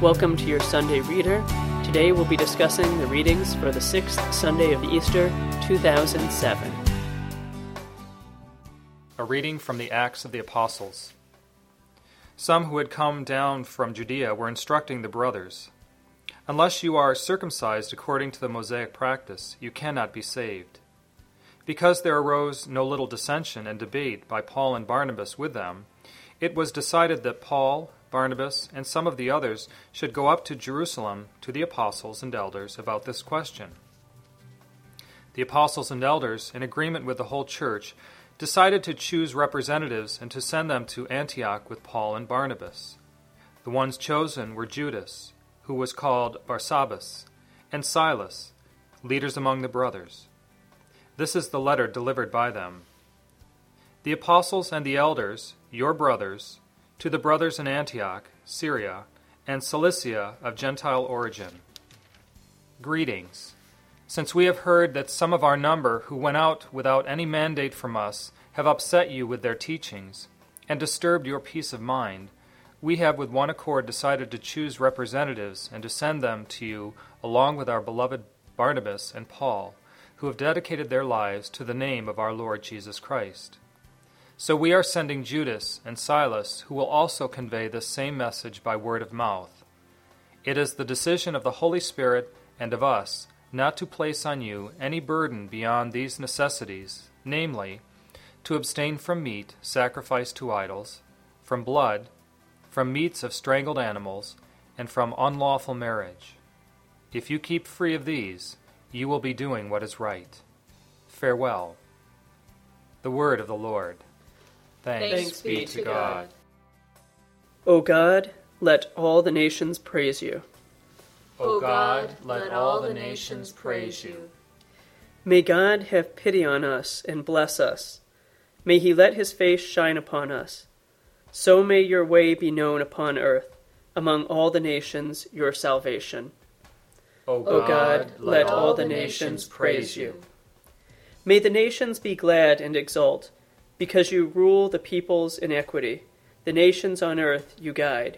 Welcome to your Sunday Reader. Today we'll be discussing the readings for the 6th Sunday of Easter, 2007. A reading from the Acts of the Apostles. Some who had come down from Judea were instructing the brothers, "Unless you are circumcised according to the Mosaic practice, you cannot be saved." Because there arose no little dissension and debate by Paul and Barnabas with them, it was decided that Paul, Barnabas, and some of the others should go up to Jerusalem to the apostles and elders about this question. The apostles and elders, in agreement with the whole church, decided to choose representatives and to send them to Antioch with Paul and Barnabas. The ones chosen were Judas, who was called Barsabbas, and Silas, leaders among the brothers. This is the letter delivered by them. The apostles and the elders, your brothers, to the brothers in Antioch, Syria, and Cilicia of Gentile origin. Greetings. Since we have heard that some of our number who went out without any mandate from us have upset you with their teachings and disturbed your peace of mind, we have with one accord decided to choose representatives and to send them to you along with our beloved Barnabas and Paul, who have dedicated their lives to the name of our Lord Jesus Christ. So we are sending Judas and Silas, who will also convey this same message by word of mouth. It is the decision of the Holy Spirit and of us not to place on you any burden beyond these necessities, namely, to abstain from meat sacrificed to idols, from blood, from meats of strangled animals, and from unlawful marriage. If you keep free of these, you will be doing what is right. Farewell. The word of the Lord. Thanks be to God. O God, let all the nations praise you. O God, let all the nations praise you. May God have pity on us and bless us. May he let his face shine upon us. So may your way be known upon earth, among all the nations, your salvation. O God, let all the nations praise you. May the nations be glad and exult, because you rule the peoples in equity. The nations on earth you guide.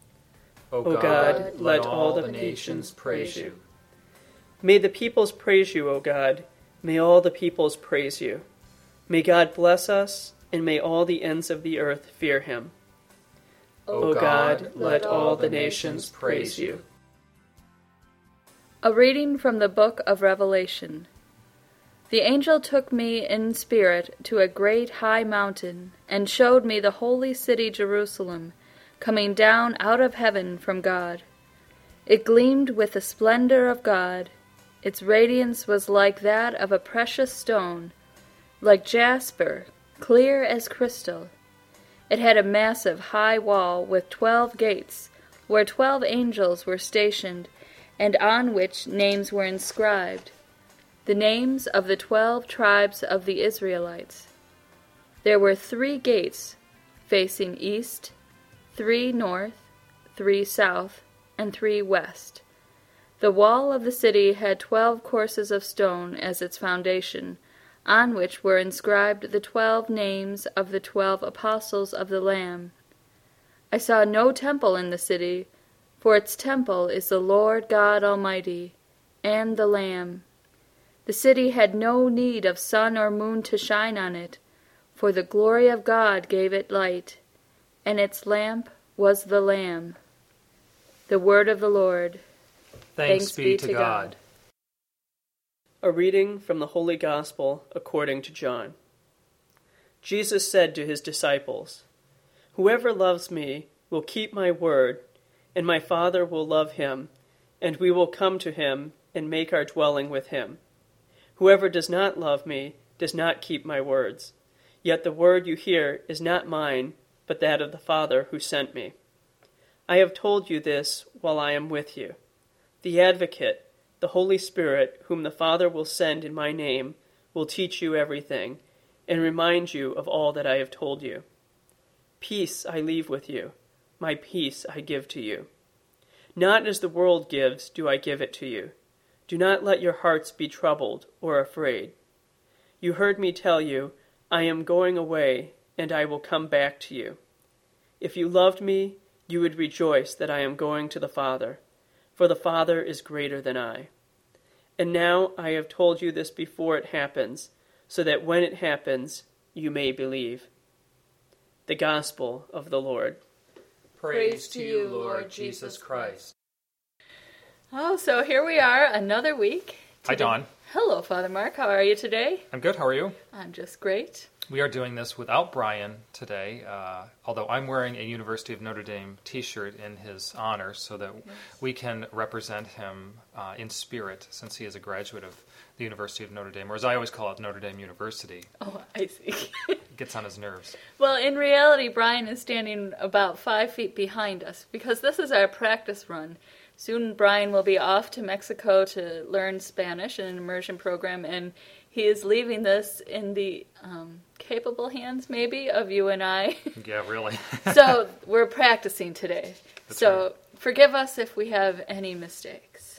O God, let all the nations praise you. May the peoples praise you, O God. May all the peoples praise you. May God bless us, and may all the ends of the earth fear him. O God, let all the nations praise you. A reading from the book of Revelation. The angel took me in spirit to a great high mountain, and showed me the holy city Jerusalem, coming down out of heaven from God. It gleamed with the splendor of God. Its radiance was like that of a precious stone, like jasper, clear as crystal. It had a massive high wall with 12 gates, where 12 angels were stationed, and on which names were inscribed, the names of the 12 tribes of the Israelites. There were 3 gates facing east, 3 north, 3 south, and 3 west. The wall of the city had 12 courses of stone as its foundation, on which were inscribed the 12 names of the 12 apostles of the Lamb. I saw no temple in the city, for its temple is the Lord God Almighty, and the Lamb. The city had no need of sun or moon to shine on it, for the glory of God gave it light, and its lamp was the Lamb. The word of the Lord. Thanks be to God. A reading from the Holy Gospel according to John. Jesus said to his disciples, "Whoever loves me will keep my word, and my Father will love him, and we will come to him and make our dwelling with him. Whoever does not love me does not keep my words. Yet the word you hear is not mine, but that of the Father who sent me. I have told you this while I am with you. The Advocate, the Holy Spirit, whom the Father will send in my name, will teach you everything, and remind you of all that I have told you. Peace I leave with you. My peace I give to you. Not as the world gives do I give it to you. Do not let your hearts be troubled or afraid. You heard me tell you, I am going away, and I will come back to you. If you loved me, you would rejoice that I am going to the Father, for the Father is greater than I. And now I have told you this before it happens, so that when it happens, you may believe. The Gospel of the Lord. Praise to you, Lord Jesus Christ. Oh, so here we are, another week. Hi, Dawn. Hello, Father Mark. How are you today? I'm good. How are you? I'm just great. We are doing this without Brian today, although I'm wearing a University of Notre Dame t-shirt in his honor so that we can represent him in spirit, since he is a graduate of the University of Notre Dame, or as I always call it, Notre Dame University. Oh, I see. It gets on his nerves. Well, in reality, Brian is standing about 5 feet behind us because this is our practice run. Soon Brian will be off to Mexico to learn Spanish in an immersion program, and he is leaving this in the capable hands, maybe, of you and I. Yeah, really. So we're practicing today. That's right. Forgive us if we have any mistakes.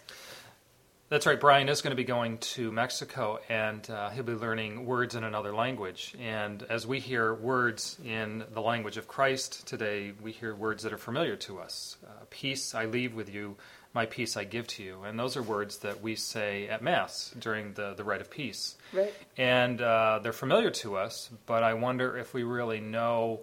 That's right. Brian is going to be going to Mexico, and he'll be learning words in another language. And as we hear words in the language of Christ today, we hear words that are familiar to us. Peace I leave with you, my peace I give to you. And those are words that we say at Mass during the Rite of Peace. Right. And they're familiar to us, but I wonder if we really know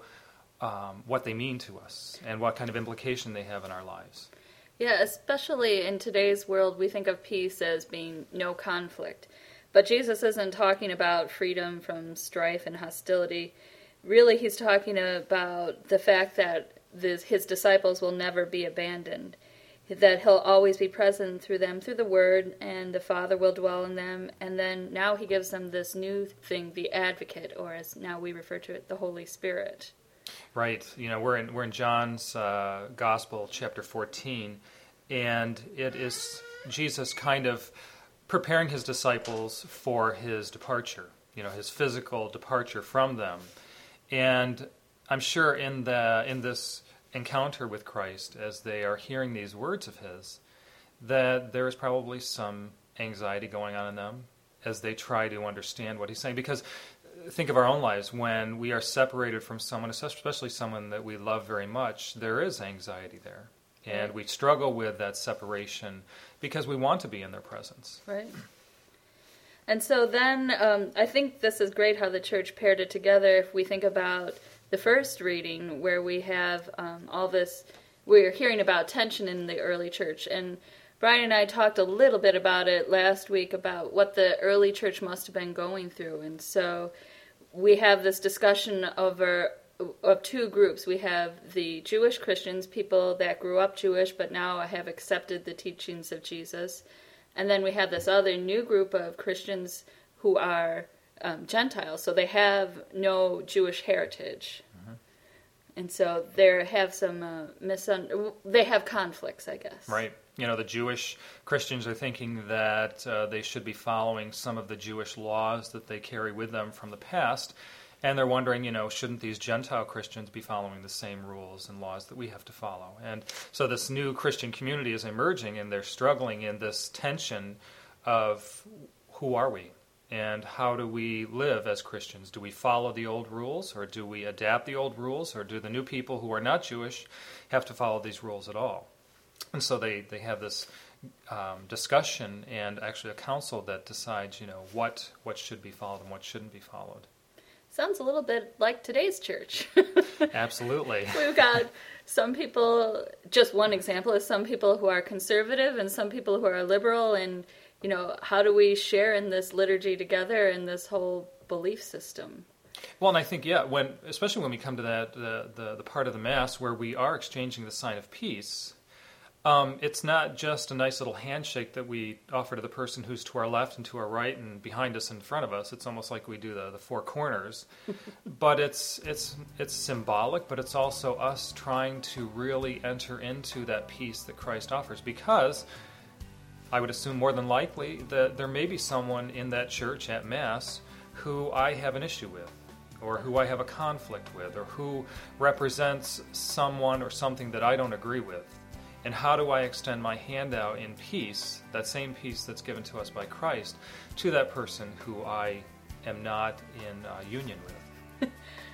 what they mean to us and what kind of implication they have in our lives. Yeah, especially in today's world, we think of peace as being no conflict. But Jesus isn't talking about freedom from strife and hostility. Really, he's talking about the fact that his disciples will never be abandoned, that he'll always be present through them, through the Word, and the Father will dwell in them. And then now he gives them this new thing, the Advocate, or as now we refer to it, the Holy Spirit. Right. You know, we're in John's Gospel, chapter 14, and it is Jesus kind of preparing his disciples for his departure, you know, his physical departure from them. And I'm sure in this encounter with Christ, as they are hearing these words of his, that there is probably some anxiety going on in them as they try to understand what he's saying. Because think of our own lives. When we are separated from someone, especially someone that we love very much, there is anxiety there. And we struggle with that separation because we want to be in their presence. Right. And so then I think this is great how the church paired it together. If we think about the first reading where we have all this, we're hearing about tension in the early church. And Brian and I talked a little bit about it last week about what the early church must have been going through. And so we have this discussion of two groups. We have the Jewish Christians, people that grew up Jewish but now have accepted the teachings of Jesus. And then we have this other new group of Christians who are Gentiles, so they have no Jewish heritage. Mm-hmm. And so they have some they have conflicts, I guess. Right. You know, the Jewish Christians are thinking that they should be following some of the Jewish laws that they carry with them from the past, and they're wondering, you know, shouldn't these Gentile Christians be following the same rules and laws that we have to follow? And so this new Christian community is emerging, and they're struggling in this tension of who are we? And how do we live as Christians? Do we follow the old rules, or do we adapt the old rules, or do the new people who are not Jewish have to follow these rules at all? And so they have this discussion and actually a council that decides, you know, what should be followed and what shouldn't be followed. Sounds a little bit like today's church. Absolutely. We've got some people, just one example is some people who are conservative and some people who are liberal, and you know, how do we share in this liturgy together in this whole belief system? Well, and I think, yeah, especially when we come to that the part of the Mass where we are exchanging the sign of peace, it's not just a nice little handshake that we offer to the person who's to our left and to our right and behind us and in front of us. It's almost like we do the four corners. But it's symbolic, but it's also us trying to really enter into that peace that Christ offers, because I would assume more than likely that there may be someone in that church at Mass who I have an issue with, or who I have a conflict with, or who represents someone or something that I don't agree with. And how do I extend my hand out in peace, that same peace that's given to us by Christ, to that person who I am not in union with?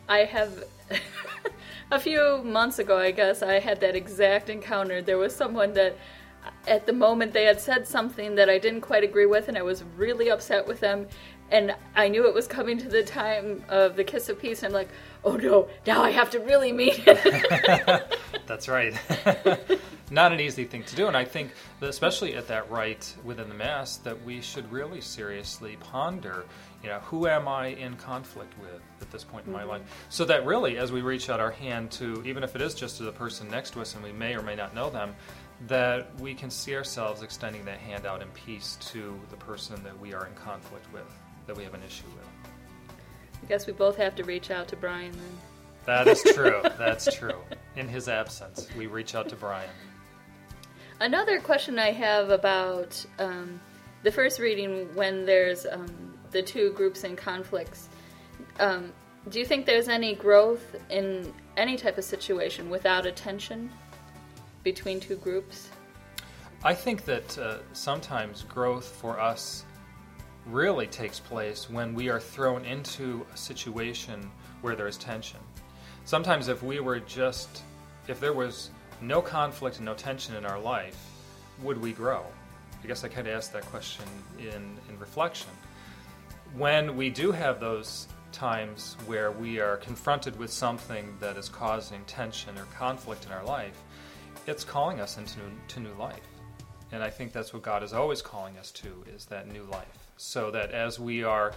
I have, a few months ago, I guess, I had that exact encounter. There was someone that, at the moment, they had said something that I didn't quite agree with, and I was really upset with them. And I knew it was coming to the time of the kiss of peace, and I'm like, oh no, now I have to really mean it. That's right. Not an easy thing to do, and I think that especially at that rite within the Mass, that we should really seriously ponder, who am I in conflict with at this point in my life? So that really, as we reach out our hand to, even if it is just to the person next to us and we may or may not know them, that we can see ourselves extending that hand out in peace to the person that we are in conflict with, that we have an issue with. I guess we both have to reach out to Brian then. That is true. That's true. In his absence, we reach out to Brian. Another question I have about the first reading, when there's the two groups in conflicts, do you think there's any growth in any type of situation without a tension between two groups? I think that sometimes growth for us really takes place when we are thrown into a situation where there is tension. Sometimes if there was no conflict and no tension in our life, would we grow? I guess I kind of asked that question in reflection. When we do have those times where we are confronted with something that is causing tension or conflict in our life, it's calling us into new life. And I think that's what God is always calling us to, is that new life. So that as we are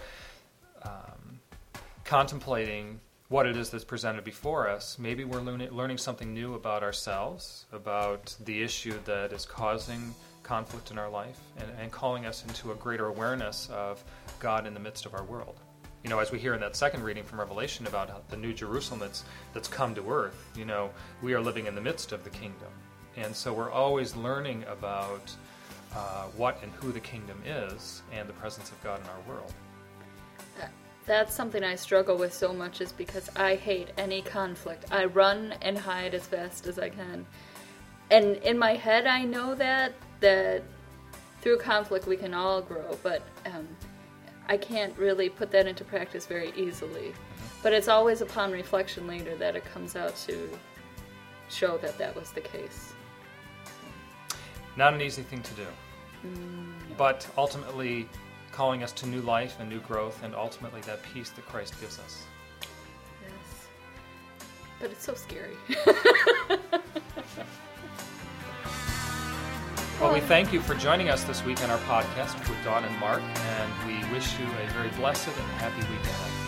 contemplating what it is that's presented before us, maybe we're learning something new about ourselves, about the issue that is causing conflict in our life, and calling us into a greater awareness of God in the midst of our world. As we hear in that second reading from Revelation about the New Jerusalem that's come to earth, we are living in the midst of the kingdom. And so we're always learning about what and who the kingdom is and the presence of God in our world. That's something I struggle with so much, is because I hate any conflict. I run and hide as fast as I can. And in my head I know that through conflict we can all grow, but I can't really put that into practice very easily. But it's always upon reflection later that it comes out to show that was the case. Not an easy thing to do. But ultimately calling us to new life and new growth, and ultimately that peace that Christ gives us. Yes. But it's so scary. Well, we thank you for joining us this week on our podcast with Dawn and Mark, and we wish you a very blessed and happy week ahead.